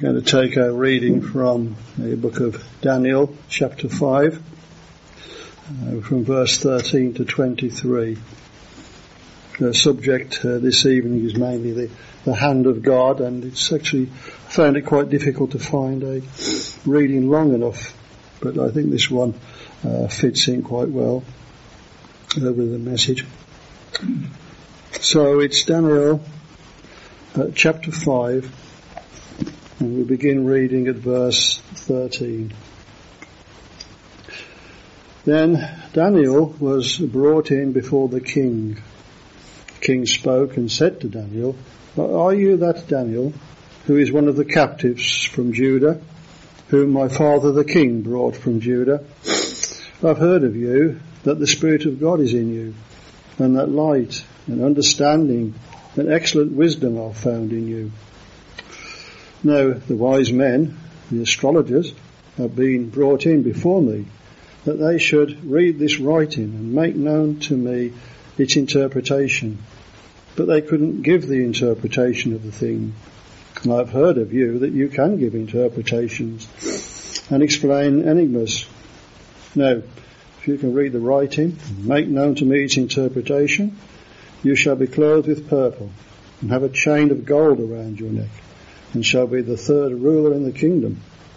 going to take our reading from the book of Daniel, chapter 5, from verse 13 to 23. The subject this evening is mainly the hand of God, and it's actually found it quite difficult to find a reading long enough, but I think this one fits in quite well with the message. So it's Daniel chapter 5, and we begin reading at verse 13. Then Daniel was brought in before the king. The king spoke and said to Daniel, "Are you that Daniel, who is one of the captives from Judah, whom my father the king brought from Judah? I've heard of you, that the Spirit of God is in you, and that light and understanding and excellent wisdom are found in you. Now the wise men, the astrologers, have been brought in before me, that they should read this writing and make known to me its interpretation. But they couldn't give the interpretation of the thing. And I've heard of you that you can give interpretations and explain enigmas. Now, if you can read the writing and make known to me its interpretation, you shall be clothed with purple and have a chain of gold around your neck, and shall be the third ruler in the kingdom."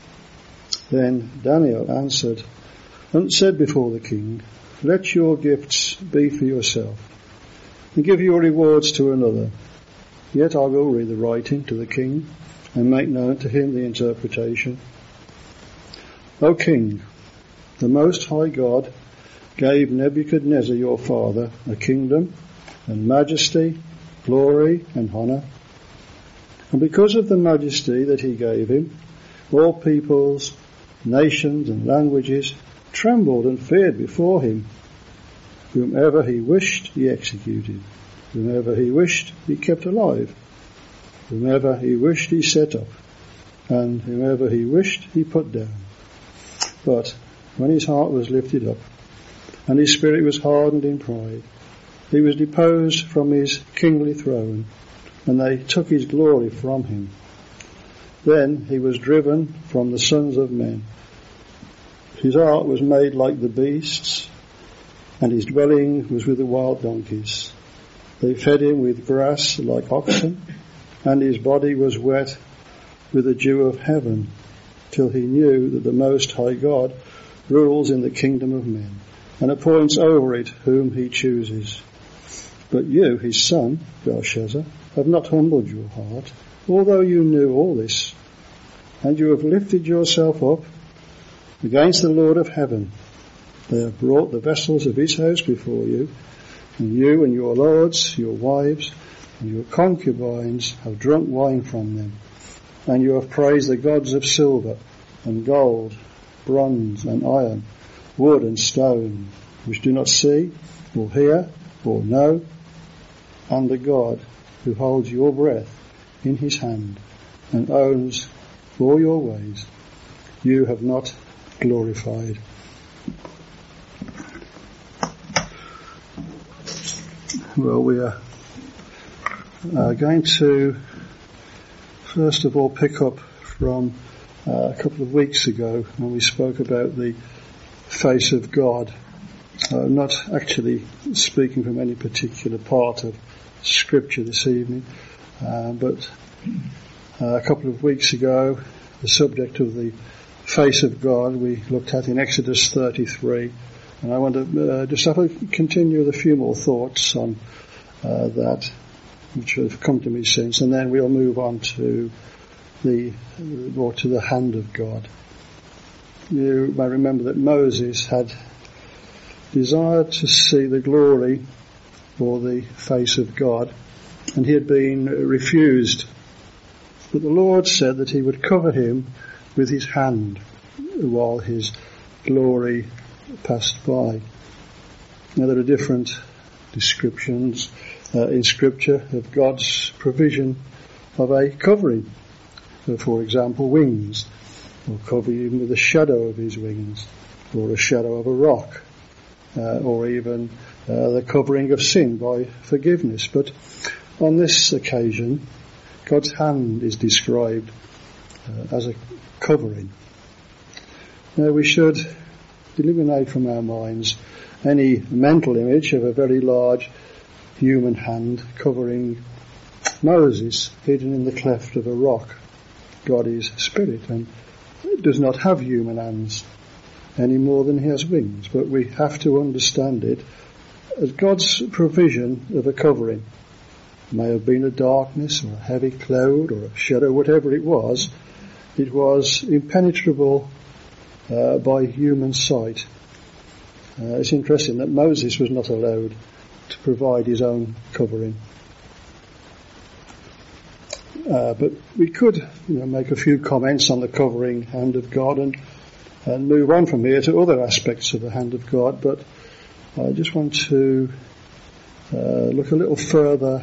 Then Daniel answered and said before the king, "Let your gifts be for yourself, and give your rewards to another. Yet I will read the writing to the king, and make known to him the interpretation. O king, the Most High God gave Nebuchadnezzar your father a kingdom and majesty, glory and honour. And because of the majesty that he gave him, all peoples, nations and languages trembled and feared before him. Whomever he wished he executed, whomever he wished he kept alive, whomever he wished he set up, and whomever he wished he put down. But when his heart was lifted up, and his spirit was hardened in pride, he was deposed from his kingly throne, and they took his glory from him. Then he was driven from the sons of men. His heart was made like the beasts, and his dwelling was with the wild donkeys. They fed him with grass like oxen, and his body was wet with the dew of heaven, till he knew that the Most High God rules in the kingdom of men, and appoints over it whom he chooses. But you, his son, Belshazzar, have not humbled your heart, although you knew all this, and you have lifted yourself up against the Lord of heaven. They have brought the vessels of his house before you, and you and your lords, your wives, and your concubines have drunk wine from them, and you have praised the gods of silver and gold, bronze and iron, wood and stone, which do not see or hear or know, and the God who holds your breath in his hand and owns all your ways, you have not glorified. Well, we are going to first of all pick up from a couple of weeks ago when we spoke about the face of God. I'm not actually speaking from any particular part of Scripture this evening, but a couple of weeks ago the subject of the face of God we looked at in Exodus 33, and I want to just have a continue with a few more thoughts on that which have come to me since, and then we'll move on to the hand of God. You may remember that Moses had desired to see the glory or the face of God, and he had been refused. But the Lord said that he would cover him with his hand while his glory passed by. Now there are different descriptions in Scripture of God's provision of a covering. So, for example, wings, or cover him with the shadow of his wings, or a shadow of a rock, or even the covering of sin by forgiveness. But on this occasion, God's hand is described, as a covering. Now we should eliminate from our minds any mental image of a very large human hand covering Moses hidden in the cleft of a rock. God is spirit and does not have human hands any more than he has wings, but we have to understand it as God's provision of a covering. It may have been a darkness or a heavy cloud or a shadow, whatever it was impenetrable by human sight. It's interesting that Moses was not allowed to provide his own covering. But we could, make a few comments on the covering hand of God and move on from here to other aspects of the hand of God. But I just want to look a little further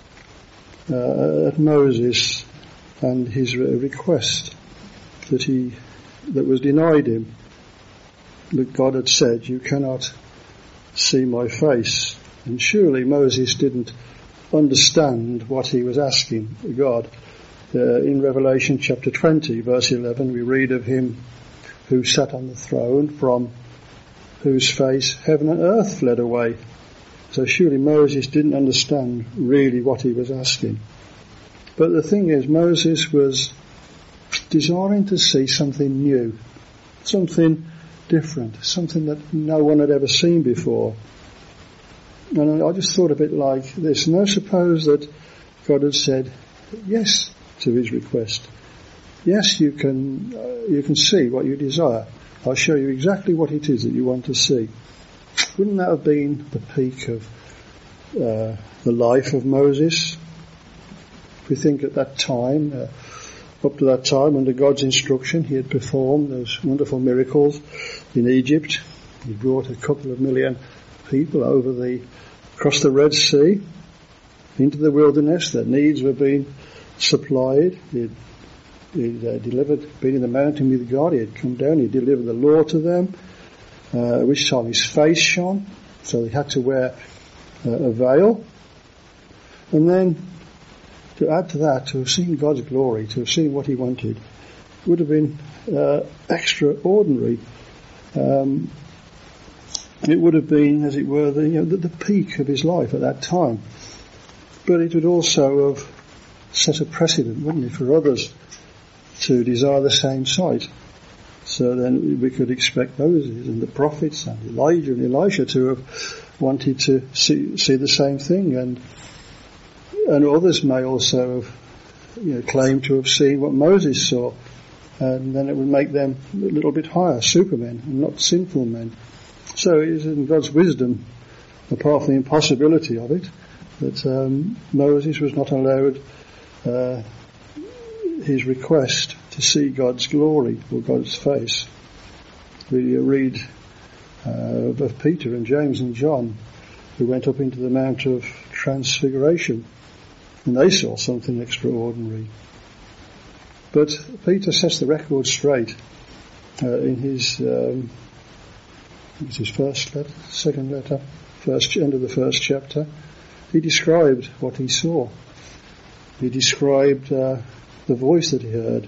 at Moses and his request that was denied him. That God had said, "You cannot see my face." And surely Moses didn't understand what he was asking God. In Revelation chapter 20, verse 11, we read of him who sat on the throne, from whose face heaven and earth fled away. So surely Moses didn't understand really what he was asking. But the thing is, Moses was desiring to see something new, something different, something that no one had ever seen before. And I just thought of it like this. Now suppose that God had said yes to his request. Yes, you can see what you desire. I'll show you exactly what it is that you want to see. Wouldn't that have been the peak of the life of Moses? If we think at that time, up to that time, under God's instruction, he had performed those wonderful miracles in Egypt. He brought a couple of million people across the Red Sea into the wilderness. Their needs were being supplied. He'd delivered, been in the mountain with God. He had come down. He delivered the law to them, which time his face shone, so he had to wear a veil. And then to add to that, to have seen God's glory, to have seen what he wanted, would have been extraordinary. It would have been, as it were, the peak of his life at that time. But it would also have set a precedent, wouldn't it, for others to desire the same sight. So then we could expect Moses and the prophets and Elijah and Elisha to have wanted to see the same thing, and others may also have claim to have seen what Moses saw, and then it would make them a little bit higher, supermen, and not sinful men. So it is in God's wisdom, apart from the impossibility of it, that Moses was not allowed his request to see God's glory or God's face. We read of Peter and James and John, who went up into the Mount of Transfiguration, and they saw something extraordinary. But Peter sets the record straight in his first letter, second letter, end of the first chapter. He described what he saw. He described the voice that he heard,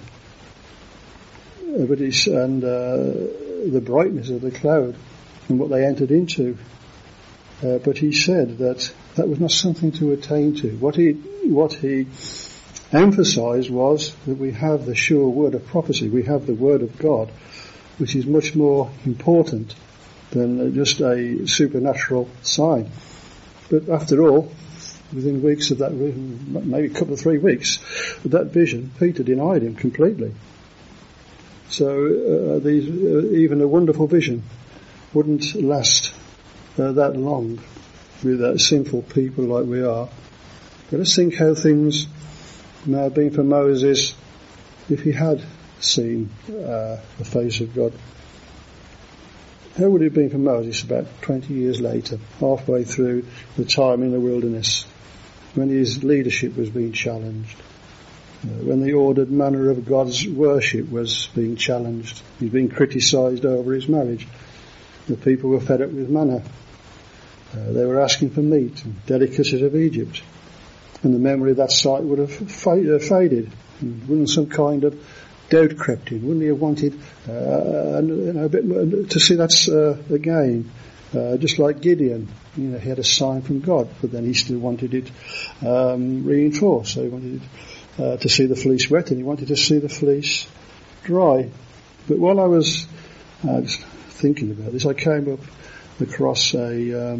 and the brightness of the cloud and what they entered into. But he said that was not something to attain to. What he emphasized was that we have the sure word of prophecy. We have the word of God, which is much more important than just a supernatural sign. But after all, within weeks of that, maybe a couple of 3 weeks of that vision, Peter denied him completely. So even a wonderful vision wouldn't last that long with sinful people like we are. But let's think how things may have been for Moses if he had seen the face of God. How would it have been for Moses about 20 years later, halfway through the time in the wilderness, when his leadership was being challenged, when the ordered manner of God's worship was being challenged? He's being criticised over his marriage. The people were fed up with manna. They were asking for meat and delicacies of Egypt. And the memory of that sight would have faded. And wouldn't some kind of doubt crept in. Wouldn't he have wanted a bit more, to see that again? Just like Gideon, he had a sign from God, but then he still wanted it reinforced. So he wanted to see the fleece wet, and he wanted to see the fleece dry. But while I was just thinking about this, I came up across a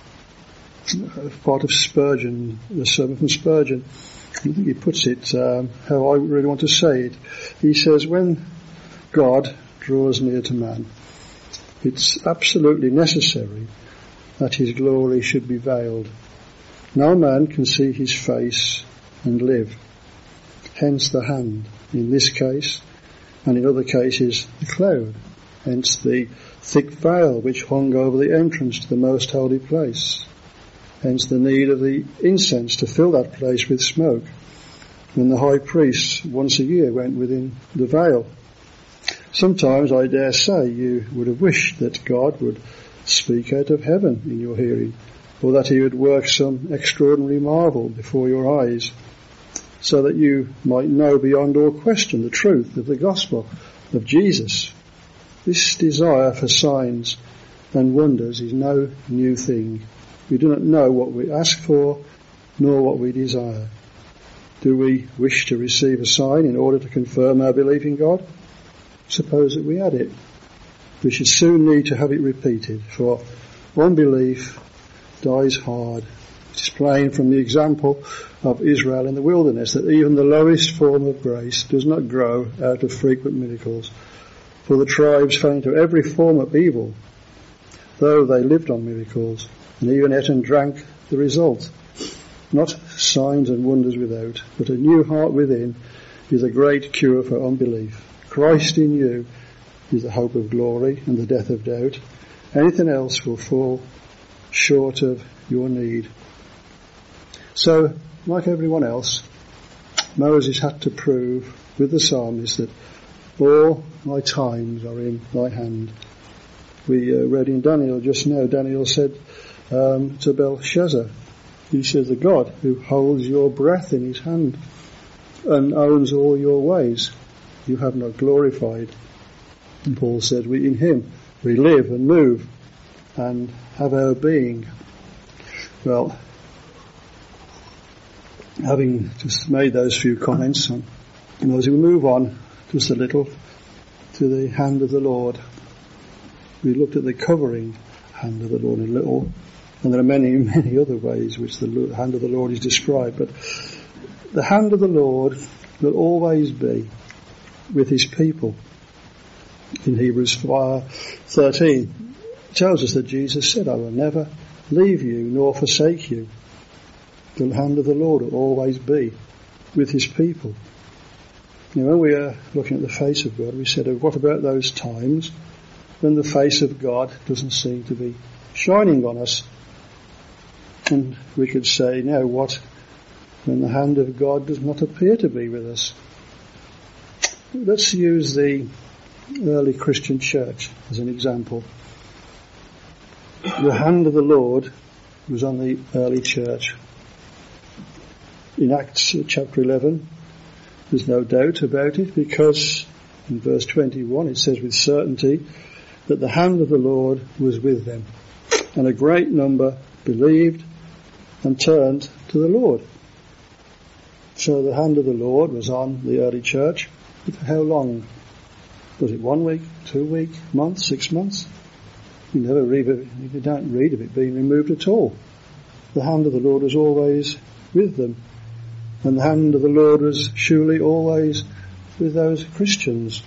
part of Spurgeon, the sermon from Spurgeon. I think he puts it how I really want to say it. He says, when God draws near to man, it's absolutely necessary that his glory should be veiled. No man can see his face and live. Hence the hand, in this case, and in other cases the cloud. Hence the thick veil which hung over the entrance to the most holy place. Hence the need of the incense to fill that place with smoke, when the high priest once a year went within the veil. Sometimes, I dare say, you would have wished that God would speak out of heaven in your hearing, or that he would work some extraordinary marvel before your eyes, so that you might know beyond all question the truth of the gospel of Jesus. This desire for signs and wonders is no new thing. We do not know what we ask for, nor what we desire. Do we wish to receive a sign in order to confirm our belief in God? Suppose that we had it. We should soon need to have it repeated, for unbelief dies hard. It is plain from the example of Israel in the wilderness that even the lowest form of grace does not grow out of frequent miracles. For the tribes fell into every form of evil, though they lived on miracles, and even ate and drank the result. Not signs and wonders without, but a new heart within is a great cure for unbelief. Christ in you is the hope of glory and the death of doubt. Anything else will fall short of your need. So, like everyone else, Moses had to prove with the psalmist that all my times are in thy hand. We read in Daniel just now, Daniel said to Belshazzar, he says, the God who holds your breath in his hand and owns all your ways, you have not glorified. And Paul said, we in him, we live and move and have our being. Well, having just made those few comments, and as we move on just a little to the hand of the Lord, we looked at the covering hand of the Lord a little, and there are many, many other ways which the hand of the Lord is described, but the hand of the Lord will always be with his people. In Hebrews 13 tells us that Jesus said, I will never leave you nor forsake you. The hand of the Lord will always be with his people. When we are looking at the face of God, we said, what about those times when the face of God doesn't seem to be shining on us? And we could say, now what when the hand of God does not appear to be with us? Let's use the early Christian church as an example. The hand of the Lord was on the early church. In Acts chapter 11, there's no doubt about it, because in verse 21 it says with certainty that the hand of the Lord was with them, and a great number believed and turned to the Lord. So the hand of the Lord was on the early church. For how long? Was it 1 week, 2 weeks, month, 6 months? You never read of it, you don't read of it being removed at all. The hand of the Lord was always with them. And the hand of the Lord was surely always with those Christians.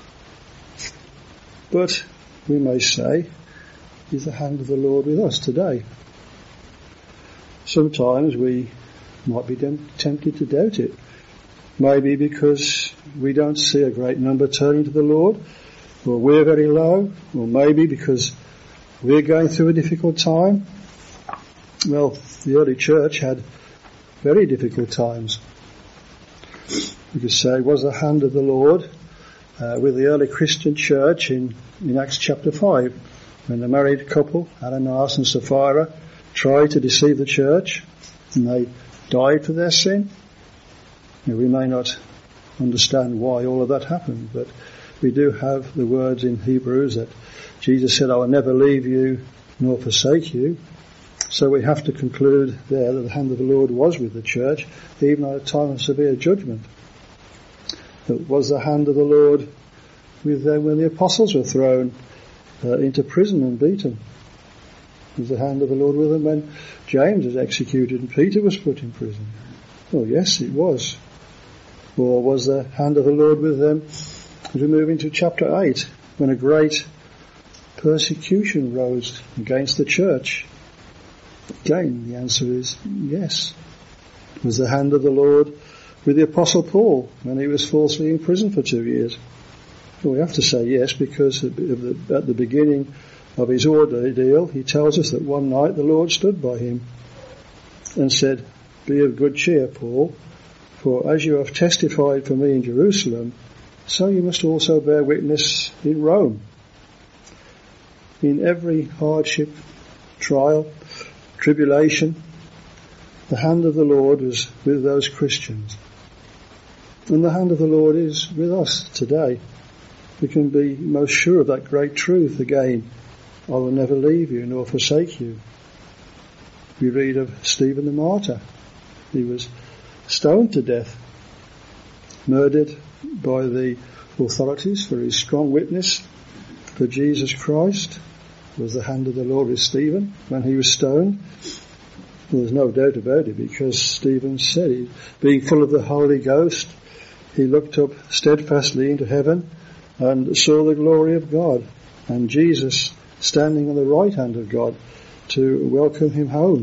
But we may say, is the hand of the Lord with us today? Sometimes we might be tempted to doubt it. Maybe because we don't see a great number turning to the Lord, or we're very low, or maybe because we're going through a difficult time. Well, the early church had very difficult times. We could say, was the hand of the Lord with the early Christian church in Acts chapter 5, when the married couple, Ananias and Sapphira, tried to deceive the church, and they died for their sin? We may not understand why all of that happened, but we do have the words in Hebrews that Jesus said, I will never leave you nor forsake you. So we have to conclude there that the hand of the Lord was with the church, even at a time of severe judgment. It was the hand of the Lord with them when the apostles were thrown into prison and beaten. It was the hand of the Lord with them when James was executed and Peter was put in prison. Well, yes, it was. Or was the hand of the Lord with them as we move into chapter 8, when a great persecution rose against the church? Again, the answer is yes. It was the hand of the Lord with the Apostle Paul when he was falsely imprisoned for 2 years. Well, we have to say yes, because at the beginning of his ordeal, he tells us that one night the Lord stood by him and said, be of good cheer, Paul, for as you have testified for me in Jerusalem, so you must also bear witness in Rome. In every hardship, trial, tribulation, the hand of the Lord was with those Christians. And the hand of the Lord is with us today. We can be most sure of that great truth again. I will never leave you nor forsake you. We read of Stephen the martyr. He was stoned to death, murdered by the authorities for his strong witness for Jesus Christ. It was the hand of the Lord with Stephen when he was stoned. Well, there's no doubt about it, because Stephen said, being full of the Holy Ghost, he looked up steadfastly into heaven and saw the glory of God, and Jesus standing on the right hand of God to welcome him home.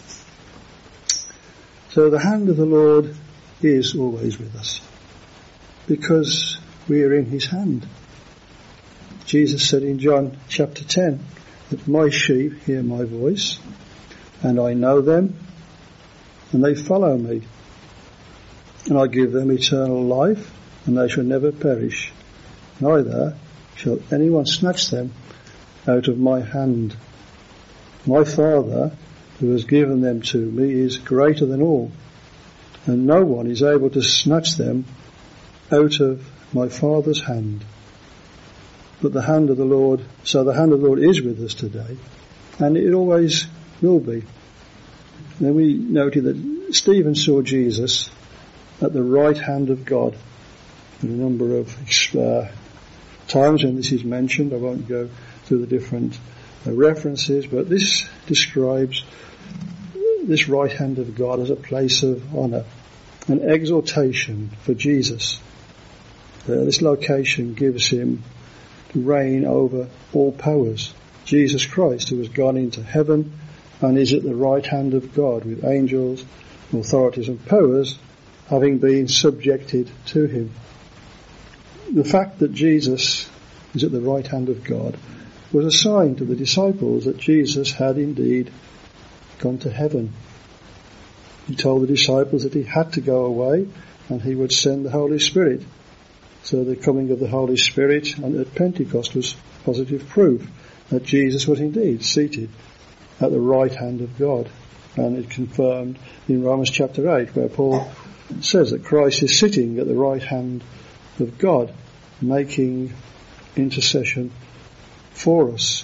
So the hand of the Lord is always with us, because we are in his hand. Jesus said in John chapter 10 that my sheep hear my voice, and I know them, and they follow me. And I give them eternal life, and they shall never perish, neither shall anyone snatch them out of my hand. My Father, who has given them to me, is greater than all, and no one is able to snatch them out of my Father's hand. But the hand of the Lord, so the hand of the Lord is with us today, and it always will be. Then we noted that Stephen saw Jesus at the right hand of God. In a number of times when this is mentioned, I won't go through the different references, but this describes this right hand of God as a place of honour, an exaltation for Jesus. This location gives him to reign over all powers. Jesus Christ, who has gone into heaven and is at the right hand of God, with angels, authorities and powers having been subjected to him. The fact that Jesus is at the right hand of God was a sign to the disciples that Jesus had indeed gone to heaven. He told the disciples that he had to go away and he would send the Holy Spirit. So the coming of the Holy Spirit at Pentecost was positive proof that Jesus was indeed seated at the right hand of God. And it confirmed in Romans chapter 8, where Paul says that Christ is sitting at the right hand of God, making intercession for us.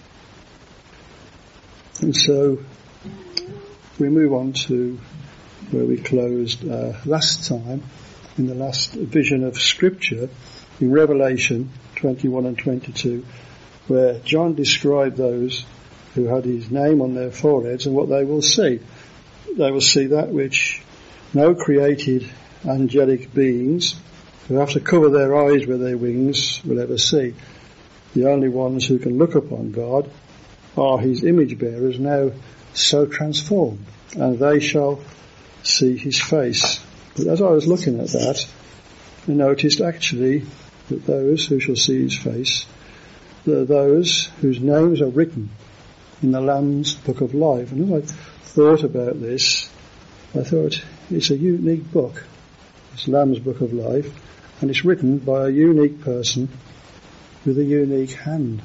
And so we move on to where we closed last time, in the last vision of Scripture, in Revelation 21 and 22, where John described those who had his name on their foreheads and what they will see. They will see that which no created angelic beings who have to cover their eyes with their wings will ever see. The only ones who can look upon God are his image bearers, now so transformed, and they shall see his face. But as I was looking at that, I noticed actually that those who shall see his face, are those whose names are written in the Lamb's Book of Life. And as I thought about this, I thought it's a unique book, this Lamb's Book of Life, and it's written by a unique person with a unique hand.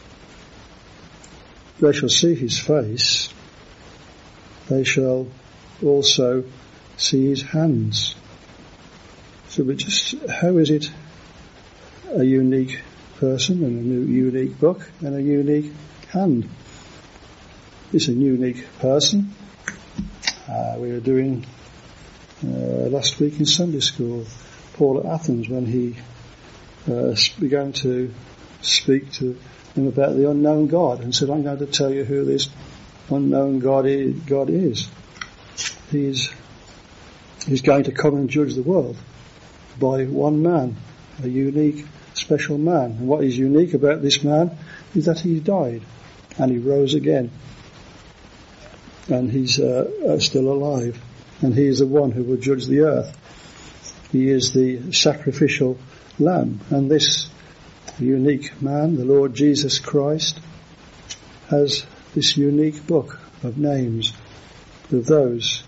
They shall see his face, they shall also see his hands. So, but just how is it a unique person and a unique book and a unique hand? It's a unique person. We were doing last week in Sunday school, Paul at Athens, when he began to speak to him about the unknown God and said, I'm going to tell you who this unknown God is. He's going to come and judge the world by one man, a unique, special man. And what is unique about this man is that he died and he rose again. And he's still alive. And he is the one who will judge the earth. He is the sacrificial lamb. And this unique man, the Lord Jesus Christ, has this unique book of names of those.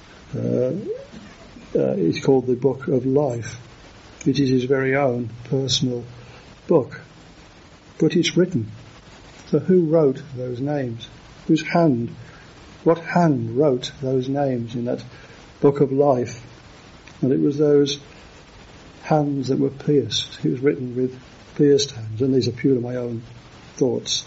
It's called the Book of Life. It is his very own personal book. But it's written. So who wrote those names? Whose hand? What hand wrote those names in that Book of Life? And it was those hands that were pierced. It was written with pierced hands. And these are purely my own thoughts.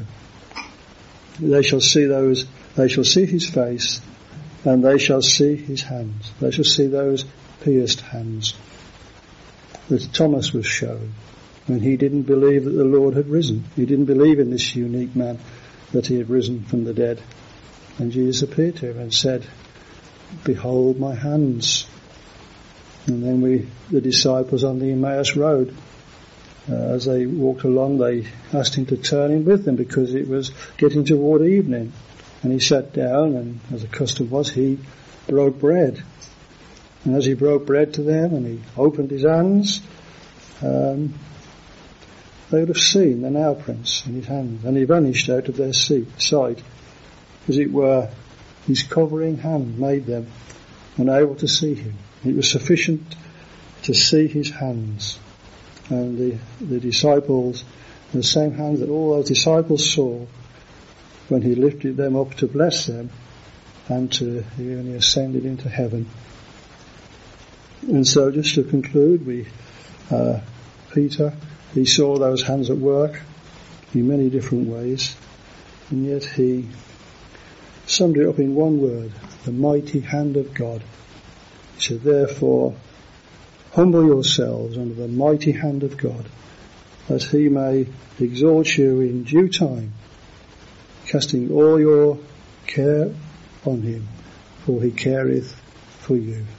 They shall see his face, and they shall see his hands. They shall see those pierced hands that Thomas was shown when he didn't believe that the Lord had risen. He didn't believe in this unique man, that he had risen from the dead. And Jesus appeared to him and said, behold my hands. And then the disciples on the Emmaus Road, as they walked along, they asked him to turn in with them because it was getting toward evening. And he sat down, and as the custom was, he broke bread. And as he broke bread to them and he opened his hands, they would have seen the nail prints in his hands. And he vanished out of their sight. As it were, his covering hand made them unable to see him. It was sufficient to see his hands. And the disciples, the same hands that all those disciples saw when he lifted them up to bless them and when he ascended into heaven. And so just to conclude, Peter, he saw those hands at work in many different ways, and yet he summed it up in one word, the mighty hand of God. He said, therefore, humble yourselves under the mighty hand of God, that he may exalt you in due time, casting all your care on him, for he careth for you.